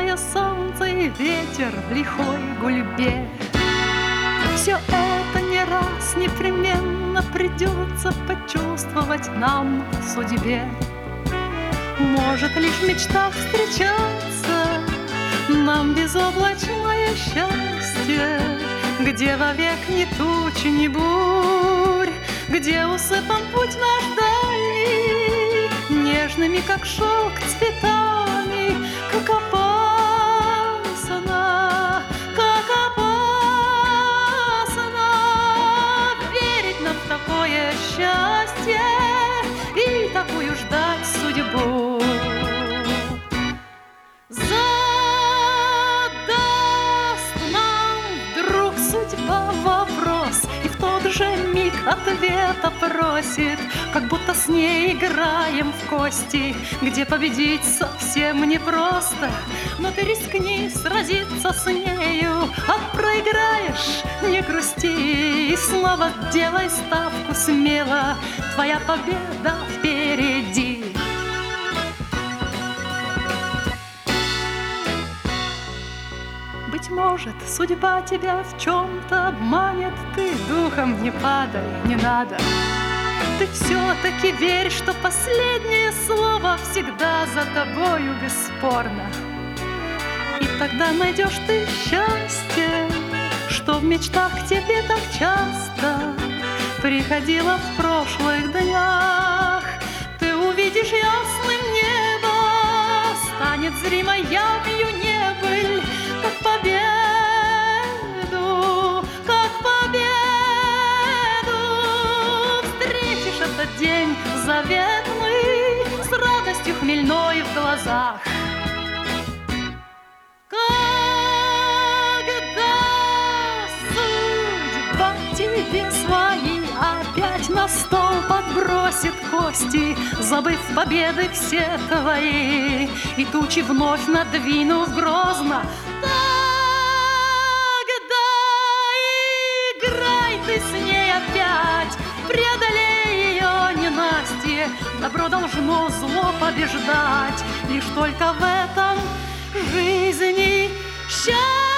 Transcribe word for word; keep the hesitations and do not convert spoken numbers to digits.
Теплое солнце и ветер в лихой гульбе. Все это не раз непременно придется почувствовать нам в судьбе. Может лишь в мечтах встречаться нам безоблачное счастье, где вовек ни туч, ни бурь, где усыпан путь наш дальний нежными, как шелк, цветами, как опасно, как опасно верить нам в такое счастье и такую ждать судьбу. Судьба вопрос, и в тот же миг ответа просит, как будто с ней играем в кости, где победить совсем непросто. Но ты рискни сразиться с нею, а проиграешь, не грусти, и снова делай ставку смело, твоя победа впереди. Быть может, судьба тебя в чем-то обманет, ты духом не падай, не надо. Ты все-таки верь, что последнее слово всегда за тобою бесспорно. И тогда найдешь ты счастье, что в мечтах к тебе так часто приходило в прошлых днях. Ты увидишь ясным небо, станет зримой явью небыль, как победу, как победу. Встретишь этот день заветный с радостью хмельной в глазах. Когда судьба тебе свои опять на стол подбросит кости, забыв победы все твои, и тучи вновь надвинув грозно, тогда играй ты с ней опять, преодолей ее ненастье. Добро должно зло побеждать, лишь только в этом жизни счастье.